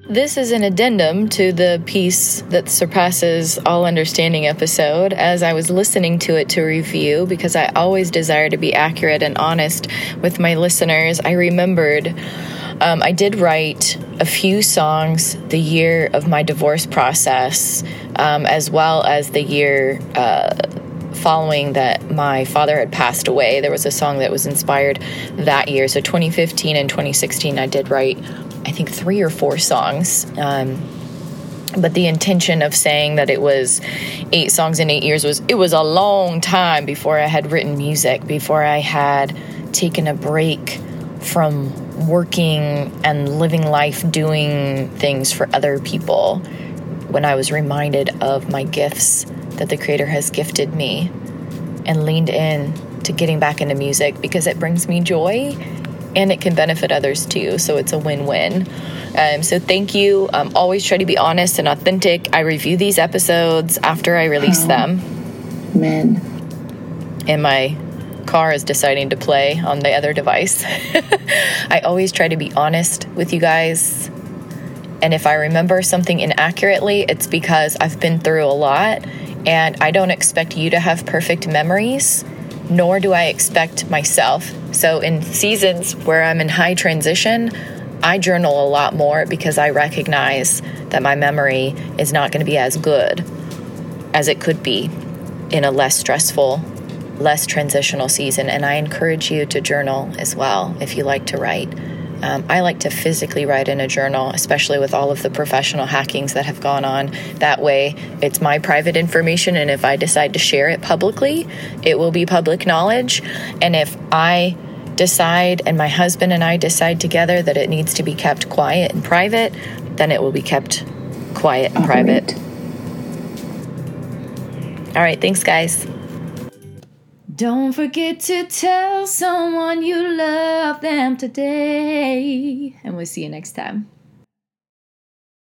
This is an addendum to the Peace That Surpasses All Understanding episode. As I was listening to it to review, because I always desire to be accurate and honest with my listeners, I remembered I did write a few songs the year of my divorce process, as well as the year following that my father had passed away. There was a song that was inspired that year. So 2015 and 2016, I did write, I think, 3 or 4 songs. But the intention of saying that it was 8 songs in 8 years it was a long time before I had written music, before I had taken a break from working and living life doing things for other people, when I was reminded of my gifts that the Creator has gifted me, and leaned in to getting back into music because it brings me joy and it can benefit others too. So it's a win-win. So thank you. Always try to be honest and authentic. I review these episodes after I release them. Amen. And my car is deciding to play on the other device. I always try to be honest with you guys. And if I remember something inaccurately, it's because I've been through a lot, and I don't expect you to have perfect memories, nor do I expect myself. So in seasons where I'm in high transition, I journal a lot more because I recognize that my memory is not going to be as good as it could be in a less stressful, less transitional season. And I encourage you to journal as well if you like to write. I like to physically write in a journal, especially with all of the professional hackings that have gone on. That way, it's my private information, and if I decide to share it publicly, it will be public knowledge. And if I decide, and my husband and I decide together, that it needs to be kept quiet and private, then it will be kept quiet and private. All right, thanks, guys. Don't forget to tell someone you love them today. And we'll see you next time.